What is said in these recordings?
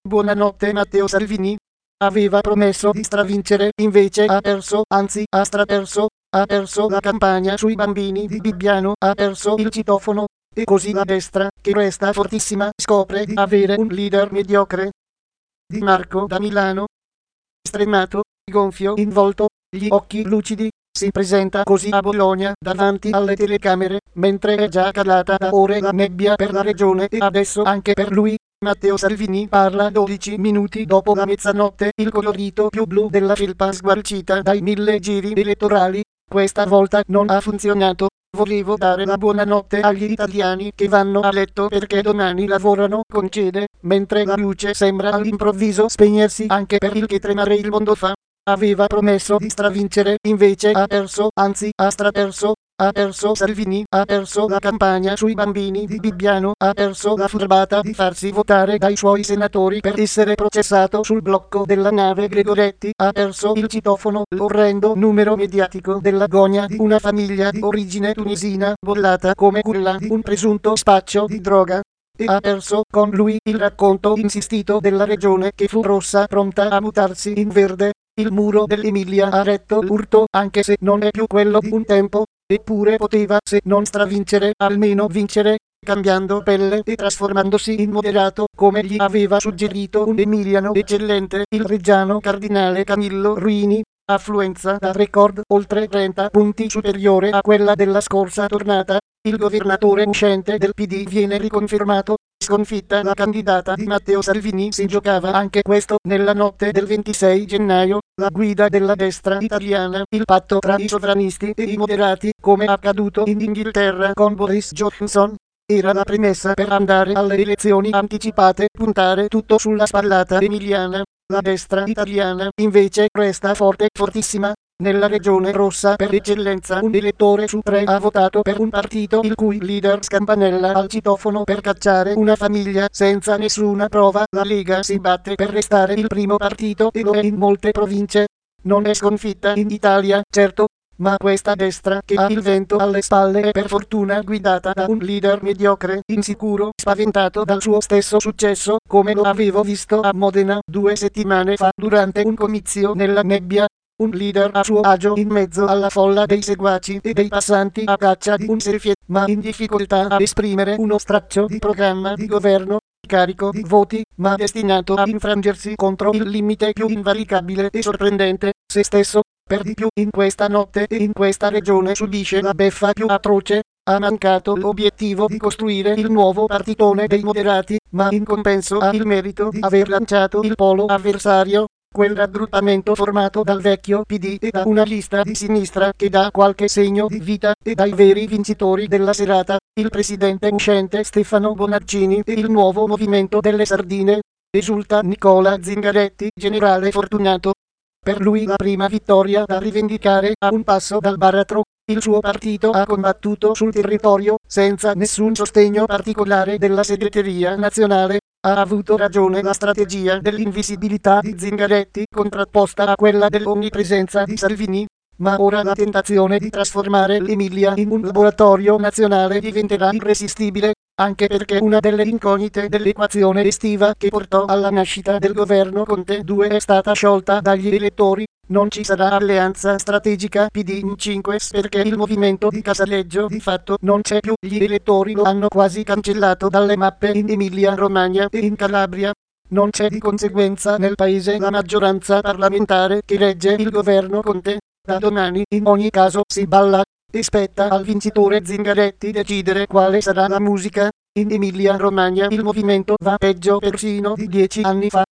Buonanotte Matteo Salvini. Aveva promesso di stravincere, invece ha perso, anzi ha straperso, ha perso la campagna sui bambini di Bibbiano, ha perso il citofono, e così la destra, che resta fortissima, scopre di avere un leader mediocre. Di Marco da Milano. Stremato, gonfio in volto, gli occhi lucidi, si presenta così a Bologna davanti alle telecamere, mentre è già calata da ore la nebbia per la regione e adesso anche per lui. Matteo Salvini parla 12 minuti dopo la mezzanotte, il colorito più blu della felpa sgualcita dai 1000 giri elettorali. Questa volta non ha funzionato. Volevo dare la buonanotte agli italiani che vanno a letto perché domani lavorano, concede, mentre la luce sembra all'improvviso spegnersi anche per il che tremare il mondo fa. Aveva promesso di stravincere, invece ha perso, anzi ha straperso. Ha perso Salvini, ha perso la campagna sui bambini di Bibbiano, ha perso la furbata di farsi votare dai suoi senatori per essere processato sul blocco della nave Gregoretti, ha perso il citofono, l'orrendo numero mediatico della gogna di una famiglia di origine tunisina bollata come quella di un presunto spaccio di droga. E ha perso con lui il racconto insistito della regione che fu rossa pronta a mutarsi in verde. Il muro dell'Emilia ha retto l'urto anche se non è più quello di un tempo. Eppure poteva, se non stravincere, almeno vincere, cambiando pelle e trasformandosi in moderato, come gli aveva suggerito un emiliano eccellente, il reggiano cardinale Camillo Ruini. Affluenza da record oltre 30 punti superiore a quella della scorsa tornata. Il governatore uscente del PD viene riconfermato. Sconfitta la candidata di Matteo Salvini, si giocava anche questo nella notte del 26 gennaio. La guida della destra italiana, il patto tra i sovranisti e i moderati, come accaduto in Inghilterra con Boris Johnson, era la premessa per andare alle elezioni anticipate, puntare tutto sulla spallata emiliana. La destra italiana, invece, resta forte, fortissima. Nella regione rossa per eccellenza un elettore su 3 ha votato per un partito il cui leader scampanella al citofono per cacciare una famiglia senza nessuna prova. La Lega si batte per restare il primo partito e lo è in molte province. Non è sconfitta in Italia, certo, ma questa destra che ha il vento alle spalle è per fortuna guidata da un leader mediocre, insicuro, spaventato dal suo stesso successo, come lo avevo visto a Modena 2 settimane fa durante un comizio nella nebbia. Un leader a suo agio in mezzo alla folla dei seguaci e dei passanti a caccia di un selfie, ma in difficoltà a esprimere uno straccio di programma di governo, carico di voti, ma destinato a infrangersi contro il limite più invalicabile e sorprendente, se stesso. Per di più in questa notte e in questa regione subisce la beffa più atroce. Ha mancato l'obiettivo di costruire il nuovo partitone dei moderati, ma in compenso ha il merito di aver lanciato il polo avversario. Quel raggruppamento formato dal vecchio PD e da una lista di sinistra che dà qualche segno di vita, e dai veri vincitori della serata, il presidente uscente Stefano Bonaccini e il nuovo movimento delle sardine. Esulta Nicola Zingaretti, generale fortunato. Per lui la prima vittoria da rivendicare, a un passo dal baratro. Il suo partito ha combattuto sul territorio, senza nessun sostegno particolare della segreteria nazionale. Ha avuto ragione la strategia dell'invisibilità di Zingaretti, contrapposta a quella dell'onnipresenza di Salvini. Ma ora la tentazione di trasformare l'Emilia in un laboratorio nazionale diventerà irresistibile, anche perché una delle incognite dell'equazione estiva che portò alla nascita del governo Conte 2 è stata sciolta dagli elettori. Non ci sarà alleanza strategica PD-5 perché il movimento di Casaleggio di fatto non c'è più. Gli elettori lo hanno quasi cancellato dalle mappe in Emilia-Romagna e in Calabria. Non c'è di conseguenza nel paese la maggioranza parlamentare che regge il governo Conte. Da domani in ogni caso si balla, e spetta al vincitore Zingaretti decidere quale sarà la musica. In Emilia-Romagna il movimento va peggio persino di 10 anni fa,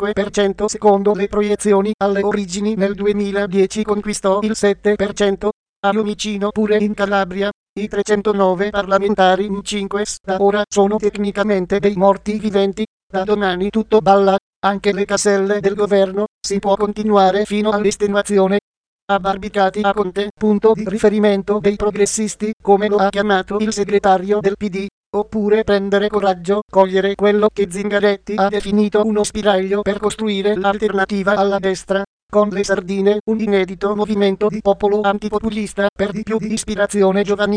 5% secondo le proiezioni. Alle origini nel 2010 conquistò il 7%, a Fiumicino pure in Calabria. I 309 parlamentari in 5 da ora sono tecnicamente dei morti viventi. Da domani tutto balla, anche le caselle del governo, si può continuare fino all'estenuazione. Abbarbicati a Conte, punto di riferimento dei progressisti, come lo ha chiamato il segretario del PD, oppure prendere coraggio, cogliere quello che Zingaretti ha definito uno spiraglio per costruire l'alternativa alla destra. Con le sardine, un inedito movimento di popolo antipopulista, per di più di ispirazione giovanile,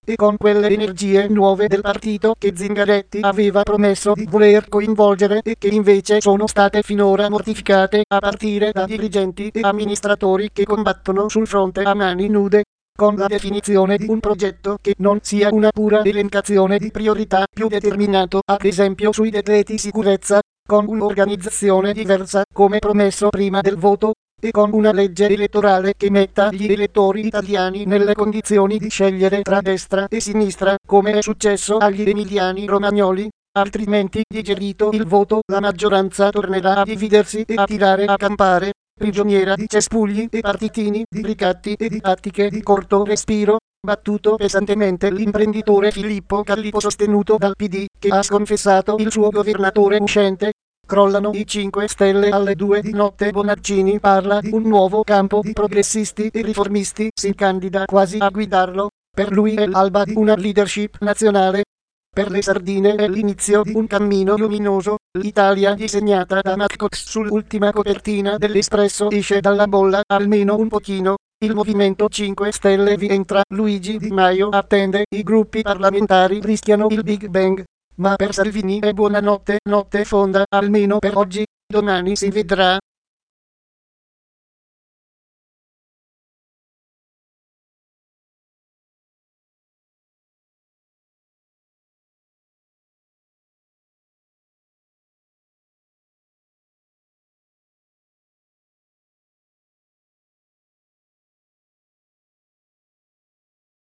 e con quelle energie nuove del partito che Zingaretti aveva promesso di voler coinvolgere e che invece sono state finora mortificate a partire da dirigenti e amministratori che combattono sul fronte a mani nude, con la definizione di un progetto che non sia una pura elencazione di priorità più determinato ad esempio sui decreti sicurezza, con un'organizzazione diversa come promesso prima del voto, e con una legge elettorale che metta gli elettori italiani nelle condizioni di scegliere tra destra e sinistra, come è successo agli emiliani romagnoli. Altrimenti, digerito il voto, la maggioranza tornerà a dividersi e a tirare a campare, prigioniera di cespugli e partitini, di ricatti e di tattiche di corto respiro, battuto pesantemente l'imprenditore Filippo Callipo sostenuto dal PD, che ha sconfessato il suo governatore uscente. Crollano i 5 Stelle alle 2 di notte. Bonaccini parla di un nuovo campo di progressisti e riformisti, si candida quasi a guidarlo. Per lui è l'alba di una leadership nazionale. Per le sardine è l'inizio di un cammino luminoso. L'Italia disegnata da Matt Cox sull'ultima copertina dell'Espresso esce dalla bolla almeno un pochino. Il Movimento 5 Stelle vi entra. Luigi Di Maio attende. I gruppi parlamentari rischiano il Big Bang. Ma per Salvini è buonanotte, notte fonda, almeno per oggi. Domani si vedrà.